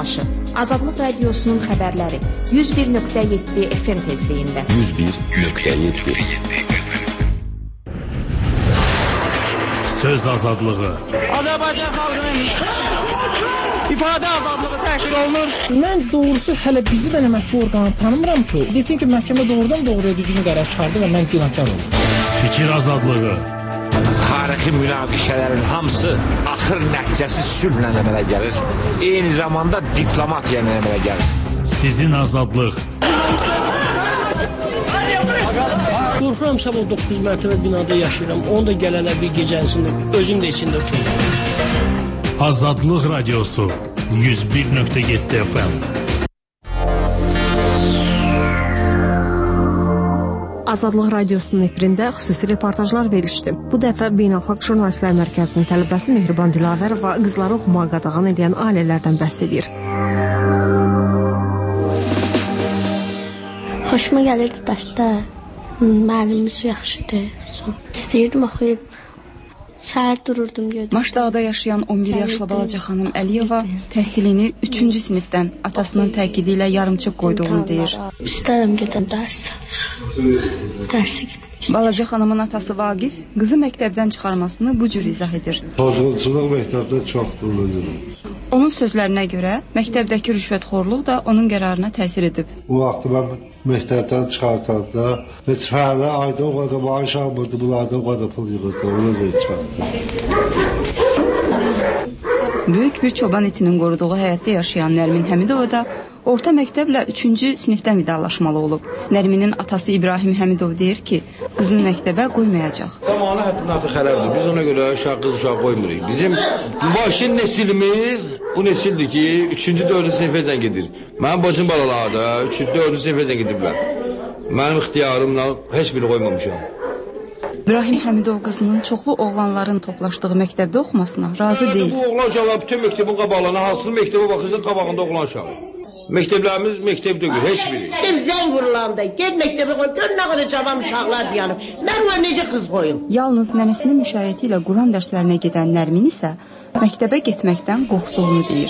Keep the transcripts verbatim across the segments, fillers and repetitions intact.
yoldaşı. Azadlıq Radiosunun xəbərləri yüz bir nöqtə yeddi F M tezliyində. yüz bir nöqtə yeddi Söz azadlığı. Azərbaycan xalqının ifadə azadlığı təhqir olunur. Mən doğrusu hələ bizi də əməkli orqanı tanımıram ki, desin ki, məhkəmə doğrudan doğruya düzgün qərar çıxardı və mən günahkar oldum. Fikir azadlığı. Tarixi münaqişələrin hamısı axır nəticəsi sülhlə əmələ gəlir. Eyni zamanda diplomatiya ilə əmələ gəlir. Sizin azadlıq. Qorxuram sabah doqquz mərtəbə binada yaşayıram. Onu da gələnə bir gecənisində özüm də içində uçurum. Azadlıq Radiosu yüz bir nöqtə yeddi F M. Azadlıq Radiosunun efirində xüsusi reportajlar verilmişdi. Bu dəfə Beynəlxalq Jurnalistlər Mərkəzinin tələbəsi Mehriban Dilavərova qızları oxumağa qadağan edən ailələrdən bəhs edir. Xoşuma gəlirdi dərsdə. Müəllimimiz yaxşıdır. İstəyirdim oxuyub. Şəhər dururdum gördüm. Maşdağda yaşayan on bir yaşlı balaca xanım Əliyeva təhsilini üçüncü sinifdən atasının təkidi ilə yarımçıq qoyduğunu deyir. İstərəm gedim dərsə. Dərsə gedim. Balaca xanımın atası Vaqif qızı məktəbdən çıxarmasını bu cür izah edir. Pozğunçuluq məktəbdə çoxdur. Onun sözlərinə görə məktəbdəki rüşvətxorluq da onun qərarına təsir edib. Bu vaxt mən məktəbdən çıxartanda heç fərdə ayda o qədər maaş almırdı, bunlarda o qədər pul yığırdı, ona görə çıxartdı. Böyük bir çoban itinin qoruduğu həyətdə yaşayan Nərmin Həmidova da orta məktəblə üçüncü sinifdən vidalaşmalı olub. Nərminin atası İbrahim Həmidov deyir ki, qızını məktəbə qoymayacaq. Zamanı həddindən artıq xərabdır. Biz ona görə uşaq qız uşaq qoymuruq. Bizim başın nesilimiz bu nesildir ki, üçüncü dördüncü sinifəcən gedir. Mənim bacım balaları da üçüncü dördüncü sinifəcən gediblər. Mənim ixtiyarımla heç biri qoymamışam. İbrahim Həmidov qızının çoxlu oğlanların toplaşdığı məktəbdə oxumasına razı deyil. Bu oğlan uşaqlar bütün məktəbin qabağına, hansılı məktəbə baxırsan qabağında oğlan uşağı. Məktəblərimiz məktəb deyil, heç biri. Zəng vurulanda, gel məktəbə qoy, gör nə qədər cavan uşaqlar yanıb. Mən ona necə qız qoyum? Yalnız nənəsinin müşayiəti ilə Quran dərslərinə gedən Nərmin isə məktəbə getməkdən qorxduğunu deyir.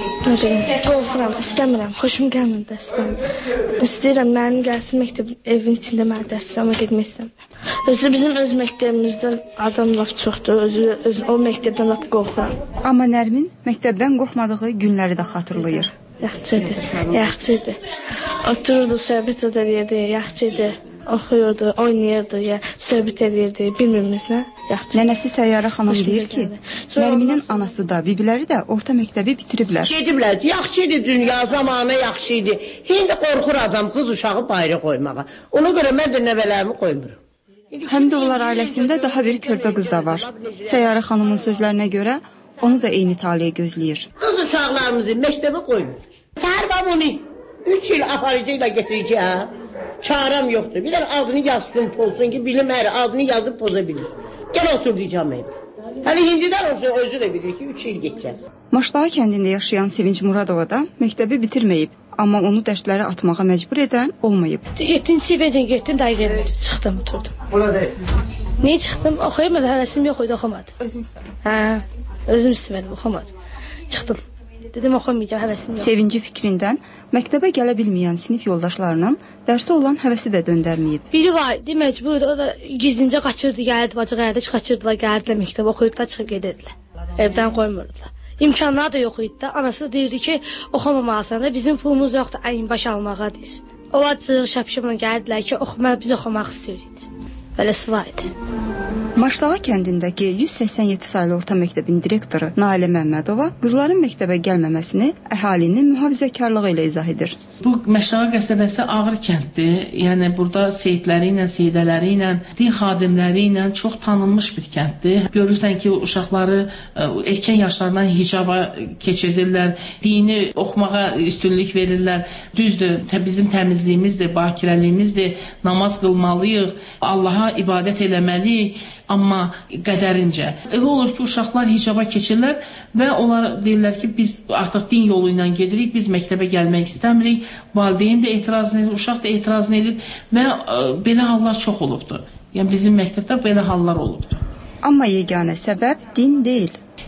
Qorxuram, istəmirəm, xoşum gəlmir dərsdən. İstəyirəm, mənim gəlsin məktəb evin içində mənə dərsləmə getmək istəmirəm. Özü bizim öz məktəbimizdə adam laf çoxdur, özü, öz, o məktəbdən laf qorxuram. Amma Nərmin məktəbdən qorxmadığı günləri də xatırlayır. Yaxşıdır, yaxşıdır. Otururdu, söhbət edirdi, yaxşıdır. Oxuyurdu, oynayırdı, ya, söhbət edirdi, bilmirimiz nə? Yaxşı. Nənəsi Səyyarə xanım deyir ki, Nərminin anası da, bibiləri də orta məktəbi bitiriblər. Gediblər, yaxşıydı dünya, zamanı yaxşıydı. Hindi qorxur adam qız uşağı bayra qoymağa. Ona görə mən də nəvələrimi qoymuram. Həmidovlar ailəsində daha bir körpə qız da var. Səyyarə xanımın sözlərinə görə onu da eyni taliyə gözləyir. Qız uşaqlarımızı məktəbə qoymur. Səhər qab onu üç il aparıcı ilə getirəcək, hə? Çarəm yoxdur. Bir də adını yazsın, pozsun ki, bilim hər adını yazıb poza bilir. Gəl otur diyeceğim evde. Hani hindiden olsa özü de bilir ki üç il geçecek. Maşdağı kəndində yaşayan Sevinç Muradova da məktəbi bitirməyib. Amma onu dərsləri atmağa məcbur edən olmayıb. yedinci sinifəcən getdim, daha gelmedim. Çıxdım, oturdum. Burada Niye çıxdım? Oxuyamadım, həvəsim yox idi, oxumadım. Özün istəmədin? Hə, özüm istəmədim, oxumadım. Çıxdım. Dedim, oxumayacağım, həvəsim yox. Sevinci fikrindən məktəbə gələ bilməyən sinif yoldaşlarının dərsə olan həvəsi də döndərməyib. Biri var idi, məcbur idi, o da gizlincə qaçırdı, gəlirdi, bacı gəlirdi, qaçırdılar, gəlirdilər məktəbə, oxuyurdular, çıxıb gedirdilər. Evdən qoymurdular. İmkanlar da yox idi. Anası deyirdi ki, oxumamalısan da bizim pulumuz yoxdur, əyin baş almağa deyir. Onlar cığ şəpşimlə gəlirdilər ki, oxuma, biz oxumaq istəyirik. Beləsi var idi. Maşdağı kəndindəki yüz səksən yeddi saylı orta məktəbin direktoru Nailə Məmmədova qızların məktəbə gəlməməsini əhalinin mühafizəkarlığı ilə izah edir. Bu Maşdağı qəsəbəsi ağır kənddir. Yəni burada seyidləri ilə, seyidələri ilə, din xadimləri ilə çox tanınmış bir kənddir. Görürsən ki, uşaqları erkən yaşlardan hicaba keçirirlər, dini oxumağa üstünlük verirlər. Düzdür, bizim təmizliyimizdir, bakirəliyimizdir, namaz qılmalıyıq, Allaha ibadət eləməliyik. Amma qədərincə. Elə olur ki, uşaqlar hicaba keçirlər və onlar deyirlər ki, biz artıq din yolu ilə gedirik, biz məktəbə gəlmək istəmirik. Valideyn də etirazını edir, uşaq da etirazını edir və ə, belə hallar çox olubdur. Yəni bizim məktəbdə belə hallar olubdur. Amma yeganə səbəb din deyil.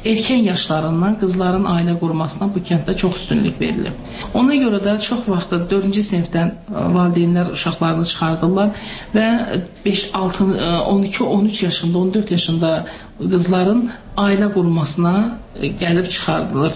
erkən yaşlarından qızların ailə qurmasına bu kənddə çox üstünlük verilir. Ona görə də çox vaxt dördüncü sinifdən valideynlər uşaqlarını çıxardırlar və beş, altı, on iki, on üç yaşında, on dörd yaşında qızların ailə qurmasına gəlib çıxardılır.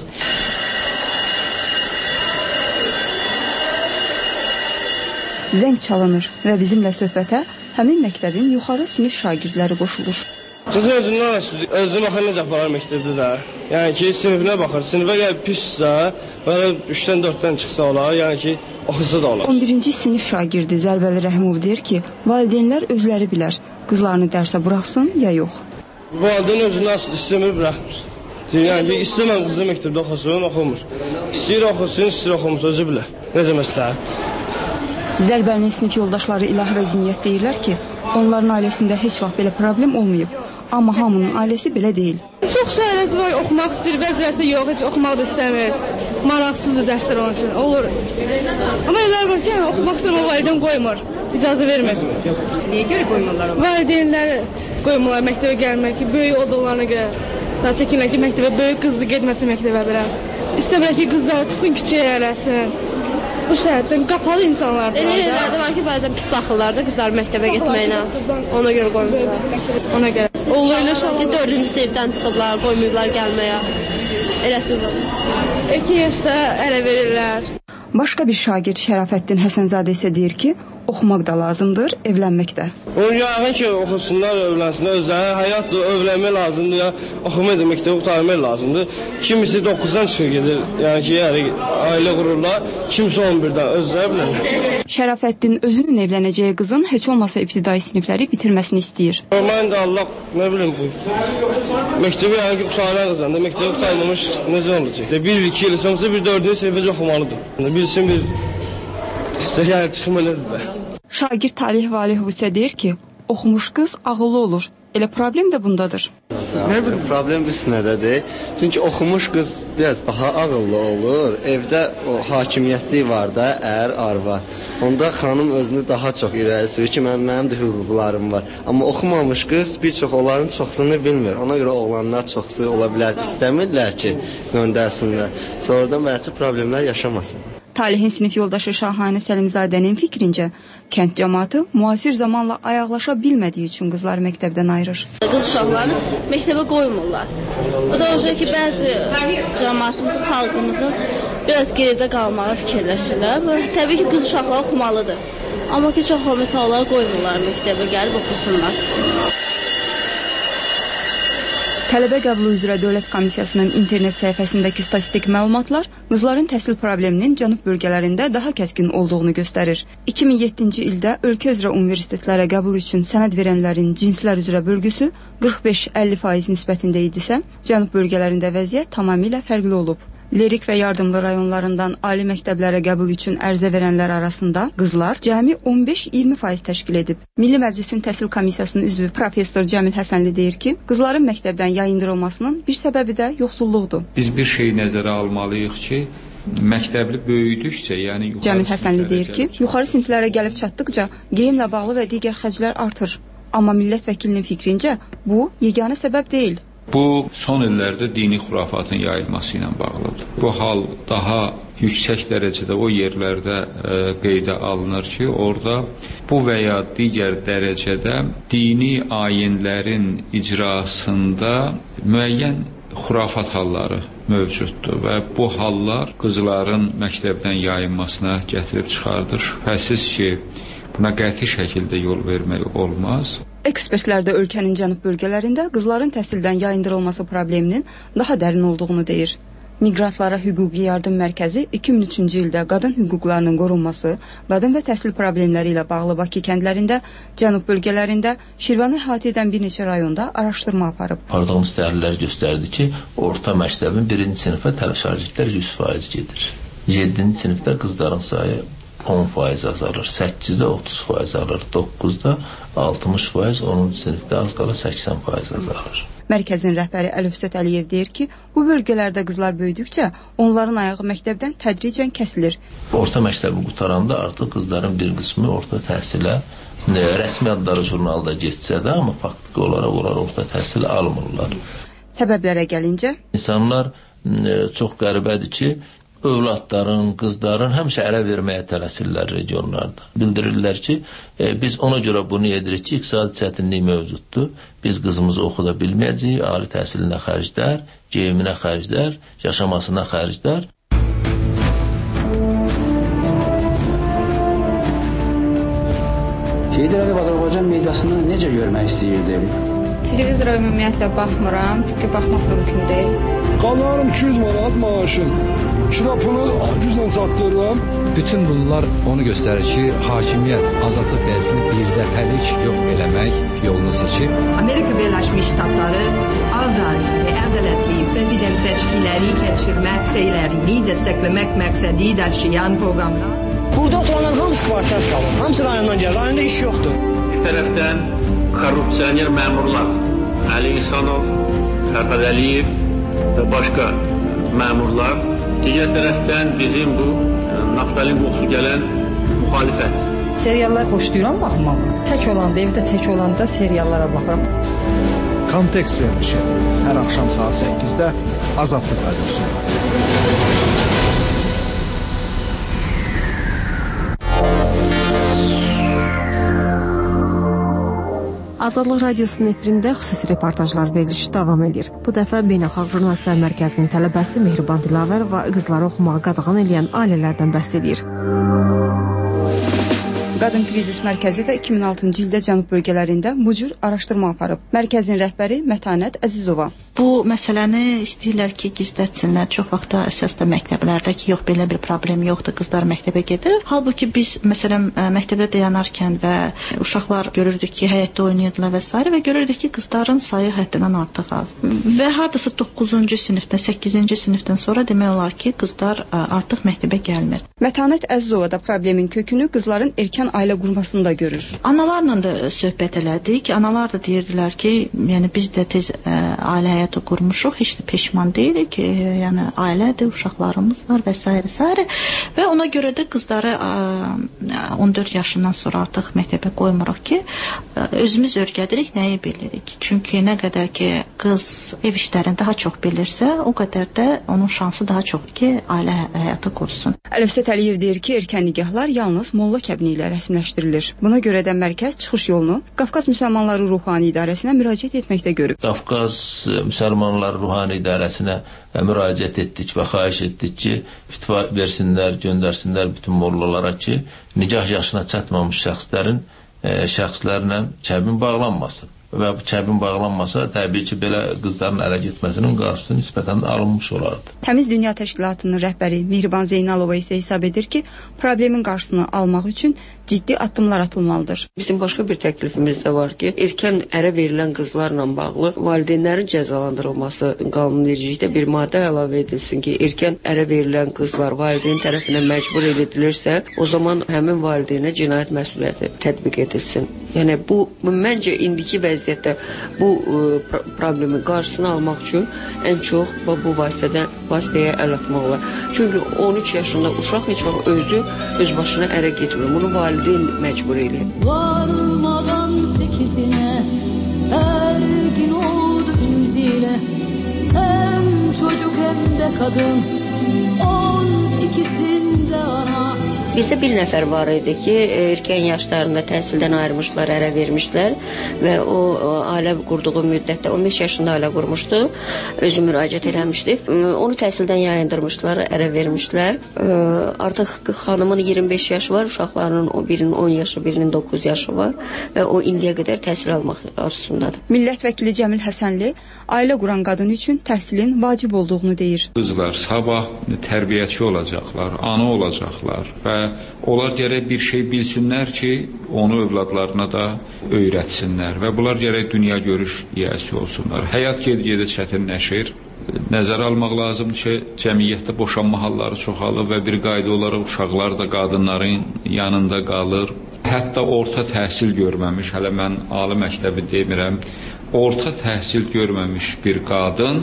Zəng çalınır və bizimlə söhbətə həmin məktəbin yuxarı sinif şagirdləri qoşulur. Qızın özündən asıdır. Özünə baxır necə aparar məktəbdə də. Yəni ki, sinifinə baxır. Sinifə gəlib pissə, belə üçdən dörddən çıxsa olar, yəni ki, oxusa da olar. on birinci sinif şagirdi Zərbəli Rəhimov deyir ki, valideynlər özləri bilər, qızlarını dərsə buraxsın ya yox. Valideyn özündən asıdır, istəmir, buraxmır. Yəni ki, istəməm qızı məktəbdə oxusun, oxumur. İstəyir oxusun, istəyir oxumur, özü bilər. Necə məsləhətdir. Zərbəlinin sinif yoldaşları İlahi və Ziniyyət deyirlər ki, onların ailəsində heç vaxt belə problem olmayıb. Amma hamının ailəsi belə deyil. Çox şey ailəsi var, oxumaq istəyir, bəzilərsə yox, heç oxumaq da istəmir. Maraqsızdır dərslər onun üçün, olur. Amma elə var ki, oxumaq istəyir, o valideyn qoymur, icazə vermir. Niyə görə qoymurlar? Valideynləri qoymurlar məktəbə gəlmək ki, böyük odalarına görə. Daha çəkinlər ki, məktəbə böyük qızlı getməsin məktəbə belə. İstəmirlər ki, qızlar çıxsın, küçəyə eləsin. Bu şəhərdən qapalı insanlardır. Elə yerlərdə var ki, bəzən pis baxırlar da qızlar məktəbə getməyinə. Ona görə qoymurlar. Ona görə. Olur elə şəhər. dördüncü sinifdən çıxıblar, qoymurlar gəlməyə. Eləsiz olur. iki yaşda ələ verirlər. Başqa bir şagird Şərafəddin Həsənzadə isə deyir ki, oxumaq da lazımdır, evlənmək də. Onun yağın ki, oxusunlar, övlənsinlər, özləri həyatdır, övlənmək lazımdır, ya oxumaq da məktəbi qurtarmaq lazımdır. Kimisi doqquzdan çıxır gedir, yəni ki, yəni, ailə qururlar, kimisi on birdən özləri bilirlər. Şərafəddin özünün evlənəcəyi qızın heç olmasa ibtidai sinifləri bitirməsini istəyir. Mən də Allah, nə bilim bu, məktəbi yəni ki, qurtaran qızdan da, məktəbi qurtarmamış necə olacaq? Bir, iki il, sonrası bir dördüncü sinifəcə oxumalıdır. Bilsin bir, yəni çıxım elədir də. Şagird Talih Valihov isə deyir ki, oxumuş qız ağıllı olur. Elə problem də bundadır. Problem biz nədədir? Çünki oxumuş qız biraz daha ağıllı olur. Evdə o hakimiyyətlik var da, ər, arva. Onda xanım özünü daha çox irəli sürür ki, mən, mənim də hüquqlarım var. Amma oxumamış qız bir çox onların çoxsunu bilmir. Ona görə oğlanlar çoxsu ola bilər, istəmirlər ki, göndərsinlər. Sonradan bəlkə problemlər yaşamasın. Talihin sinif yoldaşı Şahanə Səlimzadənin fikrincə, kənd cəmaatı müasir zamanla ayaqlaşa bilmədiyi üçün qızları məktəbdən ayırır. Qız uşaqlarını məktəbə qoymurlar. O da olacaq ki, bəzi cəmaatımızın, xalqımızın biraz geridə qalmağı fikirləşirlər. Təbii ki, qız uşaqları oxumalıdır. Amma ki, çox misallar qoymurlar məktəbə gəlib oxusunlar. Tələbə qəbulu üzrə Dövlət Komissiyasının internet səhifəsindəki statistik məlumatlar qızların təhsil probleminin cənub bölgələrində daha kəskin olduğunu göstərir. iki min yeddinci ildə ölkə üzrə universitetlərə qəbul üçün sənəd verənlərin cinslər üzrə bölgüsü qırx beş əlli faiz nisbətində idisə, cənub bölgələrində vəziyyət tamamilə fərqli olub. Lerik və yardımlı rayonlarından ali məktəblərə qəbul üçün ərizə verənlər arasında qızlar cəmi on beş iyirmi faiz təşkil edib. Milli Məclisin Təhsil Komissiyasının üzvü professor Cəmil Həsənli deyir ki, qızların məktəbdən yayındırılmasının bir səbəbi də yoxsulluqdur. Biz bir şey nəzərə almalıyıq ki, məktəbli böyüdükcə, yəni yuxarı Cəmil Həsənli deyir ki, yuxarı siniflərə gəlib çatdıqca geyimlə bağlı və digər xərclər artır. Amma millət vəkilinin fikrincə bu yeganə səbəb deyil. Bu, son illərdə dini xurafatın yayılması ilə bağlıdır. Bu hal daha yüksək dərəcədə o yerlərdə e, qeydə alınır ki, orada bu və ya digər dərəcədə dini ayinlərin icrasında müəyyən xurafat halları mövcuddur və bu hallar qızların məktəbdən yayınmasına gətirib çıxardır. Şübhəsiz ki, buna qəti şəkildə yol vermək olmaz. Ekspertlər də ölkənin cənub bölgələrində qızların təhsildən yayındırılması probleminin daha dərin olduğunu deyir. Miqrantlara hüquqi yardım mərkəzi iki min üçüncü ildə qadın hüquqlarının qorunması, qadın və təhsil problemləri ilə bağlı Bakı kəndlərində, cənub bölgələrində, Şirvanı əhatə edən bir neçə rayonda araşdırma aparıb. Apardığımız təhlillər göstərdi ki, orta məktəbin birinci sinifə tələb şagirdlər yüz faiz gedir. yeddinci sinifdə qızların sayı on faiz azalır, səkkizdə otuz faiz azalır, doqquzda altmış faiz, onuncu sinifdə az qala səksən faiz azalır. Mərkəzin rəhbəri Əlifsət Əliyev deyir ki, bu bölgələrdə qızlar böyüdükcə onların ayağı məktəbdən tədricən kəsilir. Orta məktəbi qutaranda artıq qızların bir qismi orta təhsilə rəsmi adları jurnalda geçsə də, amma faktiki olaraq onlar orta təhsil almırlar. Səbəblərə gəlincə, insanlar e, çox qəribədir ki, övladların, qızların həmişə ərə verməyə tələsirlər regionlarda. Bildirirlər ki, e, biz ona görə bunu edirik ki, iqtisadi çətinlik mövcuddur. Biz qızımızı oxuda bilməyəcəyik, ali təhsilinə xərclər, geyiminə xərclər, yaşamasına xərclər. Heydər Əliyev Azərbaycan mediasını necə görmək istəyirdim? Televizora ümumiyyətlə baxmıram, çünki baxmaq mümkün deyil. Qalanım iki yüz manat maaşım. Kirapını güclə çatdırıram. Bütün bunlar onu göstərir ki, hakimiyyət azadlıq bəyəsini birdəfəlik yox eləmək yolunu seçib. Amerika Birləşmiş Ştatları azad və ədalətli prezident seçkiləri keçirmək səylərini dəstəkləmək məqsədi daşıyan proqramlar. Burada oturanların hamısı kvartət qalır. Hamısı rayondan gəlir. Rayonda iş yoxdur. Bir tərəfdən korrupsioner məmurlar, Əli İhsanov, Fərhad Əliyev və başqa məmurlar. Digər tərəfdən bizim bu naftalin qoxusu gələn müxalifət. Seriallar xoşlayıram baxmağı. Tək olanda, evdə tək olanda seriallara baxıram. Kontekst vermişim. Hər axşam saat səkkizdə Azadlıq Radiosunda. Azadlıq Radiosunun efirində xüsusi reportajlar verilişi davam edir. Bu dəfə Beynəlxalq Jurnalistlər Mərkəzinin tələbəsi Mehriban Dilavərova qızları oxumağa qadağan edən ailələrdən bəhs edir. Qadın Krizis Mərkəzi də iki min altıncı ildə cənub bölgələrində bu cür araşdırma aparıb. Mərkəzin rəhbəri Mətanət Əzizova. Bu məsələni istəyirlər ki, gizlətsinlər. Çox vaxtda əsasda məktəblərdə ki, yox, belə bir problem yoxdur, qızlar məktəbə gedir. Halbuki biz, məsələn, məktəbdə dayanarkən və uşaqlar görürdük ki, həyətdə oynayırdılar və s. və görürdük ki, qızların sayı həddindən artıq az. Və hardasa doqquzuncu sinifdən, səkkizinci sinifdən sonra demək olar ki, qızlar artıq məktəbə gəlmir. Mətanət Əzizova da problemin kökünü qızların erkən ailə qurmasında görür. Analarla da söhbət elədik. Analar da deyirdilər ki, yəni biz də tez ə, ailə həyatı qurmuşuq, heç də peşman deyilik ki, yəni ailədir, uşaqlarımız var və s. s. Və ona görə də qızları ə, on dörd yaşından sonra artıq məktəbə qoymuruq ki, ə, özümüz öyrədirik, nəyi bilirik. Çünki nə qədər ki, qız ev işlərini daha çox bilirsə, o qədər də onun şansı daha çox ki, ailə həyatı qursun. Əlifsət Əliyev deyir ki, erkən nikahlar yalnız molla kəbini ilə rəsmiləşdirilir. Buna görə də mərkəz çıxış yolunu Qafqaz Müsəlmanları Ruhani İdarəsinə müraciət etməkdə görüb. Qafqaz Müsəlmanları Ruhani İdarəsinə müraciət etdik və xahiş etdik ki, fitva versinlər, göndərsinlər bütün mollalara ki, nikah yaşına çatmamış şəxslərin e, şəxslərlə kəbin bağlanmasın. Və bu kəbin bağlanmasa, təbii ki, belə qızların ərə getməsinin qarşısı nisbətən alınmış olardı. Təmiz Dünya Təşkilatının rəhbəri Mehriban Zeynalova isə hesab edir ki, problemin qarşısını almaq üçün ciddi addımlar atılmalıdır. Bizim başqa bir təklifimiz də var ki, erkən ərə verilən qızlarla bağlı valideynlərin cəzalandırılması qanunvericilikdə bir maddə əlavə edilsin ki, erkən ərə verilən qızlar valideyn tərəfindən məcbur edilirsə, o zaman həmin valideynə cinayət məsuliyyəti tətbiq edilsin. Yəni bu məncə indiki vəziyyətdə bu ə, problemin qarşısını almaq üçün ən çox bu vasitədə vasitəyə əl atmaq olar. Çünki on üç yaşında uşaq heç vaxt özü öz başına ərə getmir. Bunu valideyn məcbur eləyir. Varmadan sekizine her gün oldu yüzüyle, hem çocuk hem de kadın, on ikisinde ana. Bizdə bir nəfər var idi ki, erkən yaşlarında təhsildən ayrılmışlar, ərə vermişlər və o, o ailə qurduğu müddətdə on beş yaşında ailə qurmuşdu, özü müraciət eləmişdi. Onu təhsildən yayındırmışlar, ərə vermişlər. Artıq xanımın iyirmi beş yaşı var, uşaqlarının birinin on yaşı, birinin doqquz yaşı var və o indiyə qədər təhsil almaq arzusundadır. Millət vəkili Cəmil Həsənli ailə quran qadın üçün təhsilin vacib olduğunu deyir. Qızlar sabah tərbiyəçi olacaqlar, ana olacaqlar və onlar gərək bir şey bilsinlər ki, onu övladlarına da öyrətsinlər və bunlar gərək dünya görüş yiyəsi olsunlar. Həyat ged-gedə çətinləşir. Nəzərə almaq lazımdır ki, cəmiyyətdə boşanma halları çoxalır və bir qayda olaraq uşaqlar da qadınların yanında qalır. Hətta orta təhsil görməmiş, hələ mən ali məktəbi demirəm, orta təhsil görməmiş bir qadın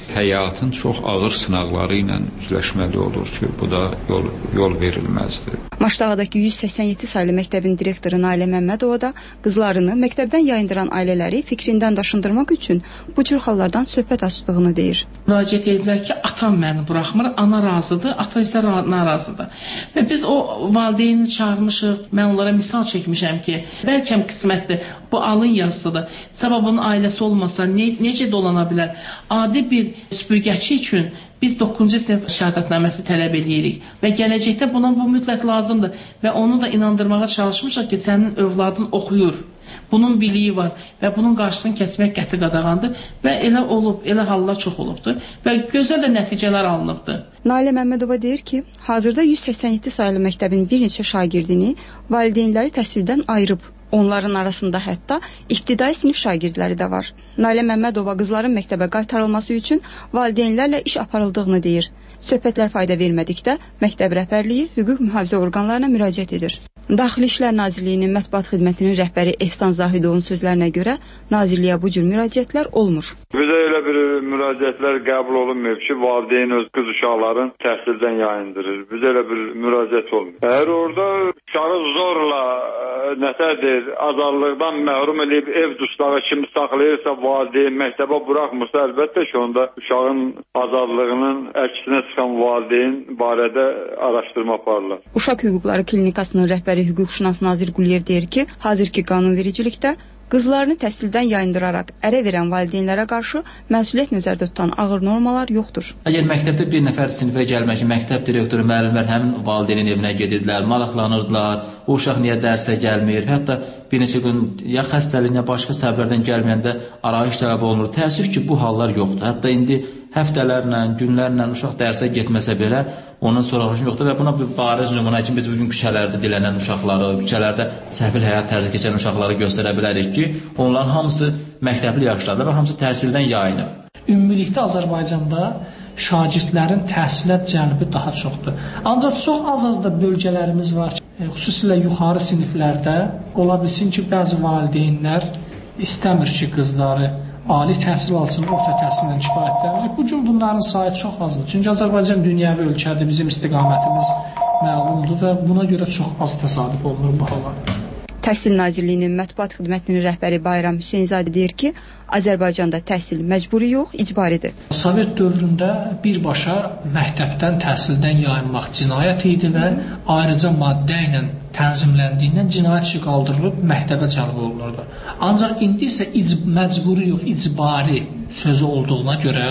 həyatın çox ağır sınaqları ilə üzləşməli olur ki, bu da yol, yol verilməzdir. Maşdağdakı yüz səksən yeddi saylı məktəbin direktoru Nailə Məmmədova da qızlarını məktəbdən yayındıran ailələri fikrindən daşındırmaq üçün bu cür hallardan söhbət açdığını deyir. Müraciət ediblər ki, atam məni buraxmır, ana razıdır, ata isə narazıdır. Və biz o valideyni çağırmışıq, mən onlara misal çəkmişəm ki, bəlkə qismətdir, bu alın yazısıdır. Sabah bunun ailəsi olmasa ne, necə dolana bilər? Adi bir süpürgəçi üçün biz doqquzuncu sinif şəhadətnaməsi tələb edirik və gələcəkdə buna bu mütləq lazımdır və onu da inandırmağa çalışmışıq ki, sənin övladın oxuyur. Bunun biliyi var və bunun qarşısını kəsmək qəti qadağandır və elə olub, elə hallar çox olubdur və gözəl də nəticələr alınıbdır. Nailə Məmmədova deyir ki, hazırda yüz səksən yeddi saylı məktəbin bir neçə şagirdini valideynləri təhsildən ayırıb. Onların arasında hətta ibtidai sinif şagirdləri də var. Nailə Məmmədova qızların məktəbə qaytarılması üçün valideynlərlə iş aparıldığını deyir. Söhbətlər fayda vermədikdə məktəb rəhbərliyi hüquq mühafizə orqanlarına müraciət edir. Daxili İşlər Nazirliyinin mətbuat xidmətinin rəhbəri Ehsan Zahidovun sözlərinə görə nazirliyə bu cür müraciətlər olmur. Bizə elə bir müraciətlər qəbul olunmayıb ki, valideyn öz qız uşaqların təhsildən yayındırır. Bizə elə bir müraciət olmuyor. Əgər orada uşağı zorla nətədir, azadlıqdan məhrum edib ev dustaqı kimi saxlayırsa, valideyn məktəbə buraxmırsa, əlbəttə ki, onda uşağın azadlığının əksinə çıxan valideyn barədə araşdırma aparırlar. Uşaq Hüquqları Klinikasının rəhbəri hüquqşünas Nazir Quliyev deyir ki, hazırki qanunvericilikdə qızlarını təhsildən yayındıraraq ərə verən valideynlərə qarşı məsuliyyət nəzərdə tutan ağır normalar yoxdur. Əgər məktəbdə bir nəfər sinifə gəlmək, məktəb direktoru, müəllimlər həmin valideynin evinə gedirdilər, maraqlanırdılar, o uşaq niyə dərsə gəlmir, hətta bir neçə gün ya xəstəliyinə, başqa səbəblərdən gəlməyəndə arayış tələb olunur. Təəssüf ki, bu hallar yoxdur. Hətta indi həftələrlə, günlərlə uşaq dərsə getməsə belə onun sorğusu yoxdur və buna bir bariz nümunə kimi biz bugün küçələrdə dilənən uşaqları, küçələrdə səhvil həyat tərzi keçən uşaqları göstərə bilərik ki, onların hamısı məktəbli yaşlarda və hamısı təhsildən yayınıb. Ümumilikdə Azərbaycanda şagirdlərin təhsilə cəlbi daha çoxdur. Ancaq çox az-az da bölgələrimiz var ki, xüsusilə yuxarı siniflərdə ola bilsin ki, bəzi valideynlər istəmir ki, qızları ali təhsil alsın, orta təhsildən kifayətlənir. Bu gün bunların sayı çox azdır. Çünki Azərbaycan dünyəvi ölkədir, bizim istiqamətimiz məlumdur və buna görə çox az təsadüf olunur bu hallar. Təhsil Nazirliyinin mətbuat xidmətinin rəhbəri Bayram Hüseynzadə deyir ki, Azərbaycanda təhsil məcburi yox, icbaridir. Sovet dövründə birbaşa məktəbdən, təhsildən yayınmaq cinayət idi və ayrıca maddə ilə tənzimləndiyindən cinayət işi qaldırılıb məktəbə cəlb olunurdu. Ancaq indi isə məcburi yox, icbari sözü olduğuna görə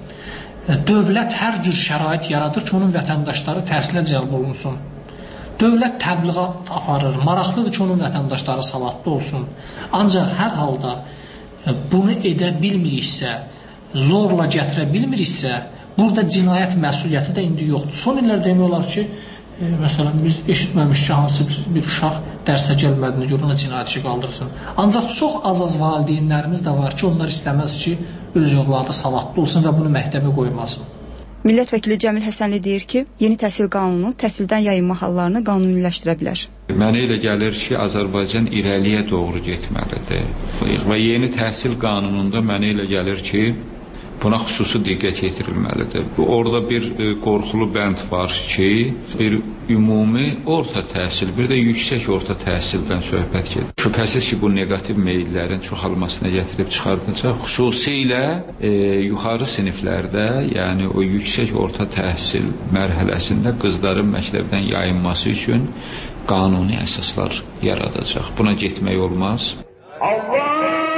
dövlət hər cür şərait yaradır ki, onun vətəndaşları təhsilə cəlb olunsun. Dövlət təbliğat aparır, maraqlıdır ki, onun vətəndaşları savadlı olsun. Ancaq hər halda bunu edə bilmiriksə, zorla gətirə bilmiriksə, burada cinayət məsuliyyəti də indi yoxdur. Son illər demək olar ki, e, məsələn, biz eşitməmiş ki, hansı bir uşaq dərsə gəlmədiyinə görə ona cinayət işi qaldırsın. Ancaq çox az-az valideynlərimiz də var ki, onlar istəməz ki, öz övladı savadlı olsun və bunu məktəbə qoymasın. Millət vəkili Cəmil Həsənli deyir ki, yeni təhsil qanunu təhsildən yayınma hallarını qanuniləşdirə bilər. Mənə elə gəlir ki, Azərbaycan irəliyə doğru getməlidir. Və yeni təhsil qanununda mənə elə gəlir ki, buna xüsusi diqqət yetirilməlidir. Orada bir e, qorxulu bənd var ki, bir ümumi orta təhsil, bir də yüksək orta təhsildən söhbət gedir. Şübhəsiz ki, bu neqativ meyllərin çoxalmasına gətirib çıxardacaq. Xüsusilə e, yuxarı siniflərdə, yəni o yüksək orta təhsil mərhələsində qızların məktəbdən yayınması üçün qanuni əsaslar yaradacaq. Buna getmək olmaz. Allah!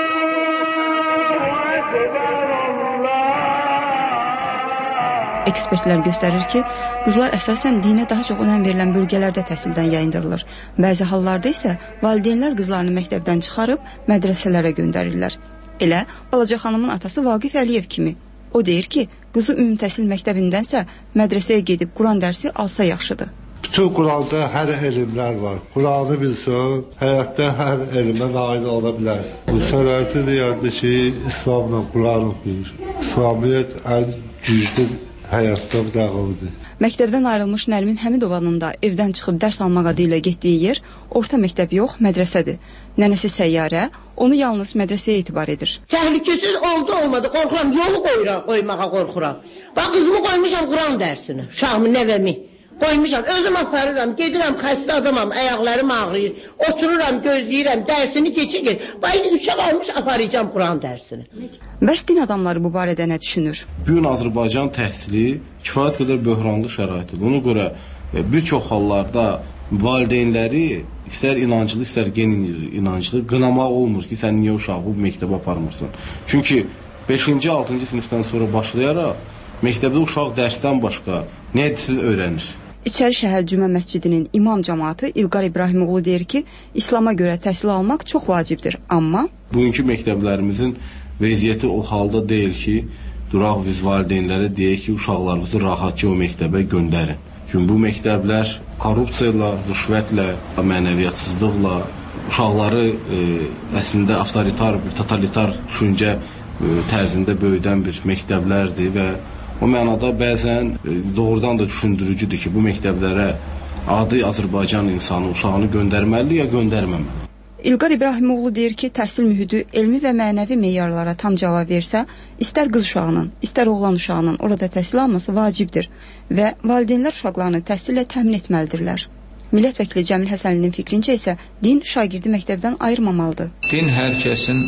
Ekspertlər göstərir ki, qızlar əsasən dinə daha çox önəm verilən bölgələrdə təhsildən yayındırılır. Bəzi hallarda isə valideynlər qızlarını məktəbdən çıxarıb mədrəsələrə göndərirlər. Elə balaca xanımın atası Vaqif Əliyev kimi. O deyir ki, qızı ümumi təhsil məktəbindənsə mədrəsəyə gedib Quran dərsi alsa yaxşıdır. Bütün Quranda hər elmlər var. Quranı bilsən, həyatda hər elmə nail ola bilər. Bu sənəti deyəndə ki, İslamla Quran oxuyur. İslamiyyət ən güclü həyatda dağıldı. Məktəbdən ayrılmış Nərmin Həmidovanın da evdən çıxıb dərs almaq adı ilə getdiyi yer orta məktəb yox, mədrəsədir. Nənəsi Səyyarə onu yalnız mədrəsəyə etibar edir. Təhlükəsiz oldu, olmadı, qorxuram, yolu qoyuram, qoymağa qorxuram. Bax, qızımı qoymuşam Quran dərsinə, uşağımı, nəvəmi. Qoymuşam, özüm aparıram, gedirəm, xəstə adamam, ayaqlarım ağrıyır, otururam, gözləyirəm, dərsini keçirir. Bayını uşaq almış, aparacam Quran dərsini. Bəs din adamları bu barədə nə düşünür? Bu gün Azərbaycan təhsili kifayət qədər böhranlı şəraitdir. Ona görə bir çox hallarda valideynləri istər inanclı, istər gen inanclı qınamaq olmur ki, sən niyə uşağı bu məktəbə aparmırsan. Çünki beşinci altıncı sinifdən sonra başlayaraq məktəbdə uşaq dərsdən başqa nə edirsiz öyrənir. İçəri şəhər Cümə məscidinin imam cəmaatı İlqar İbrahimoğlu deyir ki, İslama görə təhsil almaq çox vacibdir, amma bugünkü məktəblərimizin vəziyyəti o halda deyil ki, duraq biz valideynlərə deyək ki, uşaqlarınızı rahatca o məktəbə göndərin. Çünki bu məktəblər korrupsiya ilə, rüşvətlə, mənəviyyatsızlıqla uşaqları e, əslində avtoritar, bir totalitar düşüncə e, tərzində böyüdən bir məktəblərdir və o mənada bəzən e, doğrudan da düşündürücüdür ki, bu məktəblərə adi Azərbaycan insanı uşağını göndərməli ya göndərməməli. İlqar İbrahimoğlu deyir ki, təhsil mühiti elmi və mənəvi meyarlara tam cavab versə, istər qız uşağının, istər oğlan uşağının orada təhsil alması vacibdir və valideynlər uşaqlarını təhsillə təmin etməlidirlər. Millət vəkili Cəmil Həsənlinin fikrincə isə din şagirdi məktəbdən ayırmamalıdır. Din hər kəsin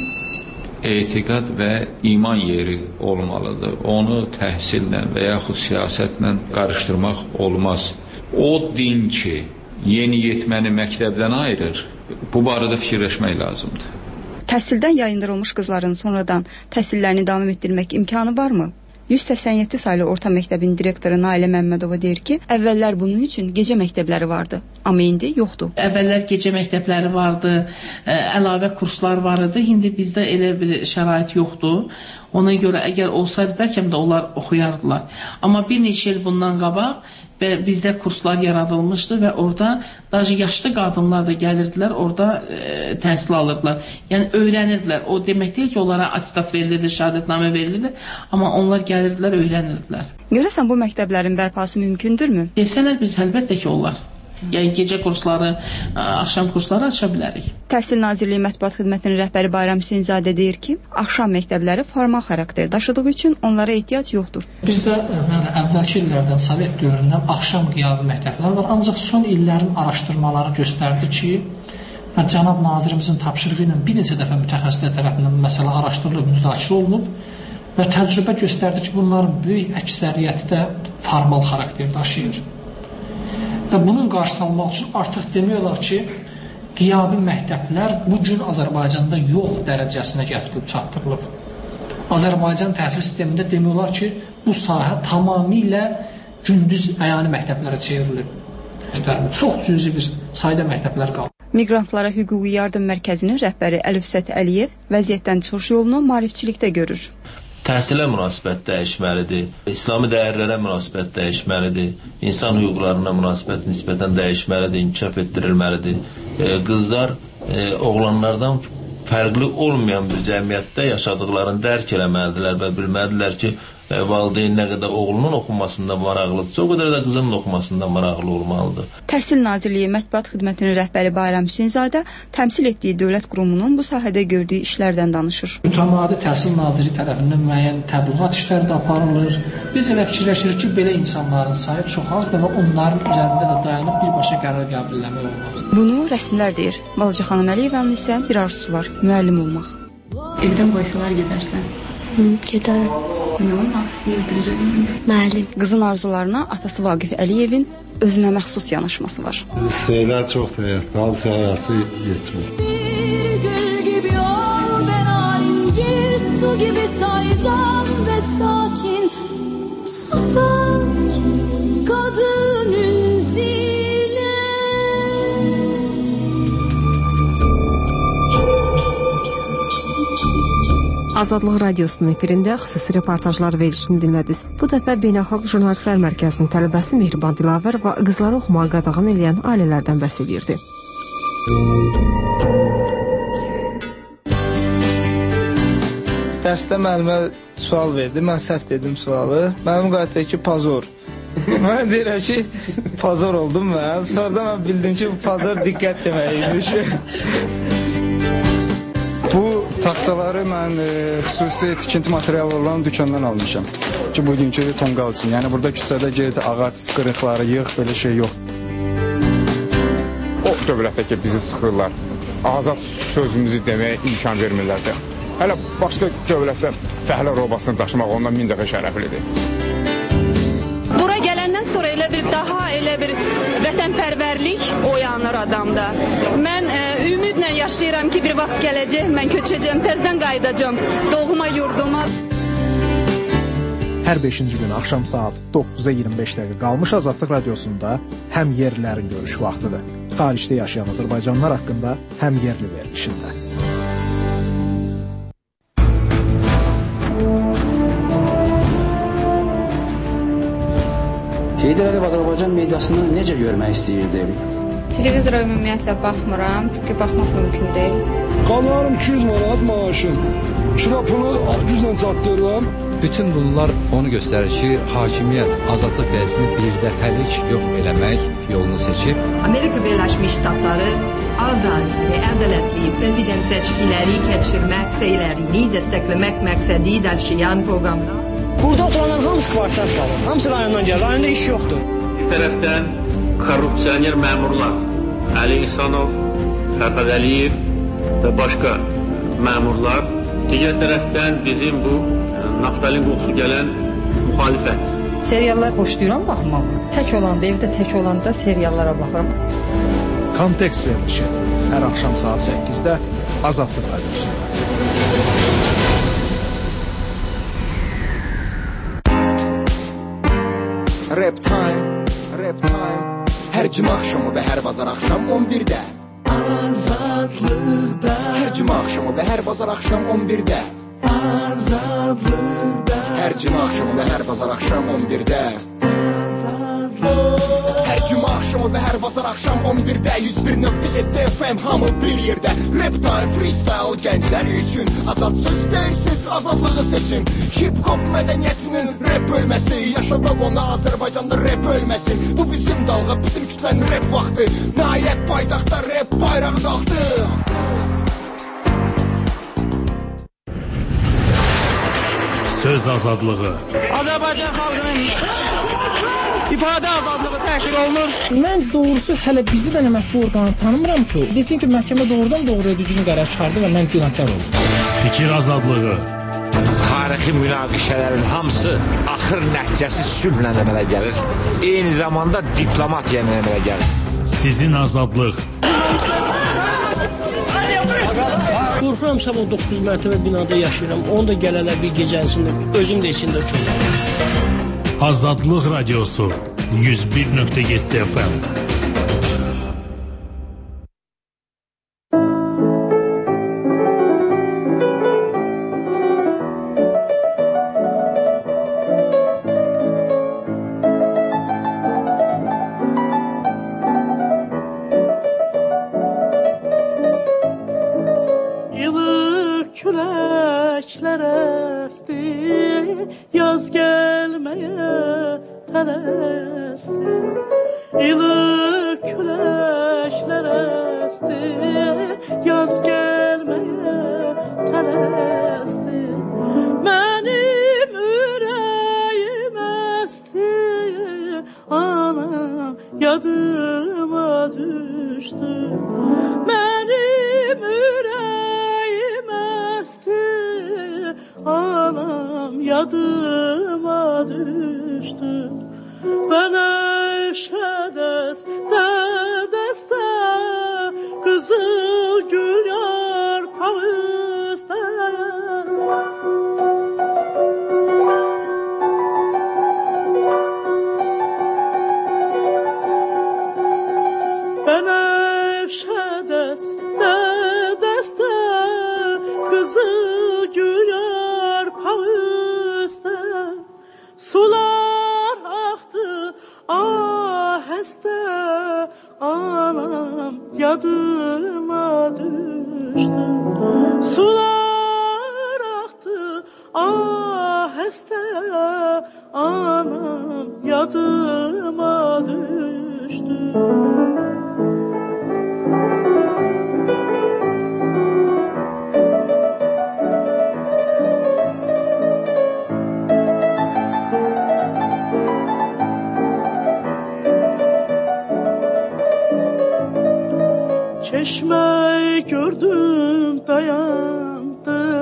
etiqad və iman yeri olmalıdır. Onu təhsillə və yaxud siyasətlə qarışdırmaq olmaz. O din ki, yeniyetməni məktəbdən ayırır, bu barədə fikirləşmək lazımdır. Təhsildən yayındırılmış qızların sonradan təhsillərini davam etdirmək imkanı varmı? yüz səksən yeddi saylı orta məktəbin direktoru Nailə Məmmədova deyir ki, əvvəllər bunun üçün gecə məktəbləri vardı, amma indi yoxdur. Əvvəllər gecə məktəbləri vardı, ə, əlavə kurslar var idi. İndi bizdə elə bir şərait yoxdur. Ona görə əgər olsaydı bəlkə də onlar oxuyardılar. Amma bir neçə il bundan qabaq və bizdə kurslar yaradılmışdı və orada daha yaşlı qadınlar da gəlirdilər, orada e, təhsil alırdılar. Yəni öyrənirdilər. O demək deyil ki, onlara attestat verilirdi, şəhadətnamə verilirdi, amma onlar gəlirdilər, öyrənirdilər. Görəsən bu məktəblərin bərpası mümkündürmü? Desələr biz əlbəttə ki, olar. Yəni gecə kursları, axşam kursları aça bilərik. Təhsil Nazirliyi Mətbuat Xidmətinin rəhbəri Bayram Hüseynzadə deyir ki, axşam məktəbləri formal xarakter daşıdığı üçün onlara ehtiyac yoxdur. Bizdə yəni, əvvəlki illərdən, Sovet dövründən axşam qiyabi məktəblər var, ancaq son illərin araşdırmaları göstərdi ki, və cənab nazirimizin tapşırığı ilə bir neçə dəfə mütəxəssislər tərəfindən məsələ araşdırılıb, müzakirə olunub və təcrübə göstərdi ki, bunların böyük əksəriyyəti də formal xarakter daşıyır. Və bunun qarşısını almaq üçün artıq demək olar ki, qiyabi məktəblər bugün Azərbaycanda yox dərəcəsinə gətirilib çatdırılıb. Azərbaycan təhsil sistemində demək olar ki, bu sahə tamamilə gündüz əyani məktəblərə çevrilib. Çox cüzi bir sayda məktəblər qalıb. Miqrantlara Hüquqi Yardım Mərkəzinin rəhbəri Əlifsət Əliyev vəziyyətdən çıxış yolunu maarifçilikdə görür. Təhsilə münasibət dəyişməlidir, İslami dəyərlərə münasibət dəyişməlidir, insan hüquqlarına münasibət nisbətən dəyişməlidir, inkişaf etdirilməlidir. E, qızlar e, oğlanlardan fərqli olmayan bir cəmiyyətdə yaşadıqlarını dərk eləməlidirlər və bilməlidirlər ki, e, valideyn nə qədər oğlunun oxunmasında maraqlıdırsa, o qədər də qızının oxunmasında maraqlı olmalıdır. Təhsil Nazirliyi Mətbuat Xidmətinin rəhbəri Bayram Hüseynzadə təmsil etdiyi dövlət qurumunun bu sahədə gördüyü işlərdən danışır. Mütəmadi Təhsil Nazirliyi tərəfindən müəyyən təbliğat işləri də aparılır. Biz elə fikirləşirik ki, belə insanların sayı çox azdır və onların üzərində də dayanıb birbaşa qərar qəbul etmək olmaz. Bunu rəsmilər deyir. Balaca xanım Əliyevanın isə bir arzusu var, müəllim olmaq. Evdən qoysalar gedərsən? Hı, gedərəm. Nə olmaq istəyirdin? Müəllim. Qızın arzularına atası Vaqif Əliyevin özünə məxsus yanaşması var. İstəklər çoxdur, qalsa həyatı yetmir. Bir gül gibi ol ben halin, bir su gibi saydam ve sakin susar kadının zile. Azadlıq Radiosunun efirində xüsusi reportajlar verilişini dinlədiniz. Bu dəfə Beynəlxalq Jurnalistlər Mərkəzinin tələbəsi Mehriban Dilavər və qızları oxumağa qadağan edən ailələrdən bəhs edirdi. Dərsdə müəllimə sual verdi, mən səhv dedim sualı. Müəllim qayıtdı ki, pozor. Mən deyirəm ki, pazar oldum mən. Sonra mən bildim ki, bu pazar diqqət deməkmiş. Bu taxtaları mən e, xüsusi tikinti materialı olan dükandan almışam. Ki, bugünkü tonqal üçün. Yəni, burada küçədə get, ağac qırıqları yığ, belə şey yoxdur. O dövlətdə ki, bizi sıxırlar. Azad sözümüzü deməyə imkan vermirlər də. Hələ başqa dövlətdə fəhlə robasını daşımaq ondan min dəfə şərəflidir. Bura gələndən sonra elə bir daha elə bir vətənpərvərlik oyanır adamda. Mən e, ümidlə yaşayıram ki, bir vaxt gələcək, mən köçəcəm, təzədən qayıdacam doğma yurduma. Hər beşinci gün axşam saat doqquza iyirmi beş dəqiqə qalmış Azadlıq Radiosunda həm yerlilərin görüş vaxtıdır. Xaricdə yaşayan Azərbaycanlılar haqqında həm yerli verilişində. Heydər Əliyev Azərbaycan mediasını necə görmək istəyirdi? Televizora ümumiyyətlə baxmıram, çünki baxmaq mümkün deyil. Qalıram iki yüz manat maaşım. Şirapını güclə çatdırıram. Bütün bunlar onu göstərir ki, hakimiyyət azadlıq bəyəsini birdəfəlik yox eləmək yolunu seçib. Amerika Birləşmiş Ştatları azad və ədalətli prezident seçkiləri keçirmək səylərini dəstəkləmək məqsədi daşıyan proqramlar. Burada oturanlar hamısı kvartans qalır. Hamısı rayondan gəlir. Rayonda iş yoxdur. Bir tərəfdən korrupsioner məmurlar Əli İhsanov, Fərhad Əliyev və başqa məmurlar. Digər tərəfdən bizim bu naftalin qoxusu gələn müxalifət. Seriallar xoşlayıram baxmağı. Tək olanda, evdə tək olanda seriallara baxıram. Kontekst verilişi hər axşam saat səkkizdə Azadlıq Radiosunda. Rap time, rap time. Hər cümə axşamı və hər bazar axşam on birdə Azadlıqda. Hər cümə axşamı və hər bazar axşam on birdə Azadlıqda. Hər cümə axşamı və hər bazar axşam on birdə Hər cümə axşamı və hər bazar axşam on birdə yüz bir nöqtə yeddi F M hamı bir yerdə. Rap time, freestyle gənclər üçün. Azad söz deyirsiz, azadlığı seçin. Hip-hop mədəniyyətinin rap bölməsi. Yaşadaq ona Azərbaycanda rap ölməsin. Bu bizim dalğa, bizim kütlənin rap vaxtı. Nəhayət paytaxtda rap bayraq qalxdı. Söz azadlığı. Azərbaycan xalqının ifadə azadlığı təhqir olunur. Mən doğrusu hələ bizi də mətbu orqanı tanımıram ki, desin ki, məhkəmə doğrudan doğruya düzgün qərar çıxardı və mən günahkar oldum. Fikir azadlığı. Tarixi münaqişələrin hamısı axır nəticəsi sülhlə əmələ gəlir. Eyni zamanda diplomatiya ilə əmələ gəlir. Sizin azadlıq. Qorxuram sabah doqquz mərtəbə binada yaşayıram. Onu da gələlər bir gecəsində, özüm də içində uçurum. Azadlıq Radiosu yüz bir nöqtə yeddi F M. anam yadıma düştü. Çeşme gördüm dayandı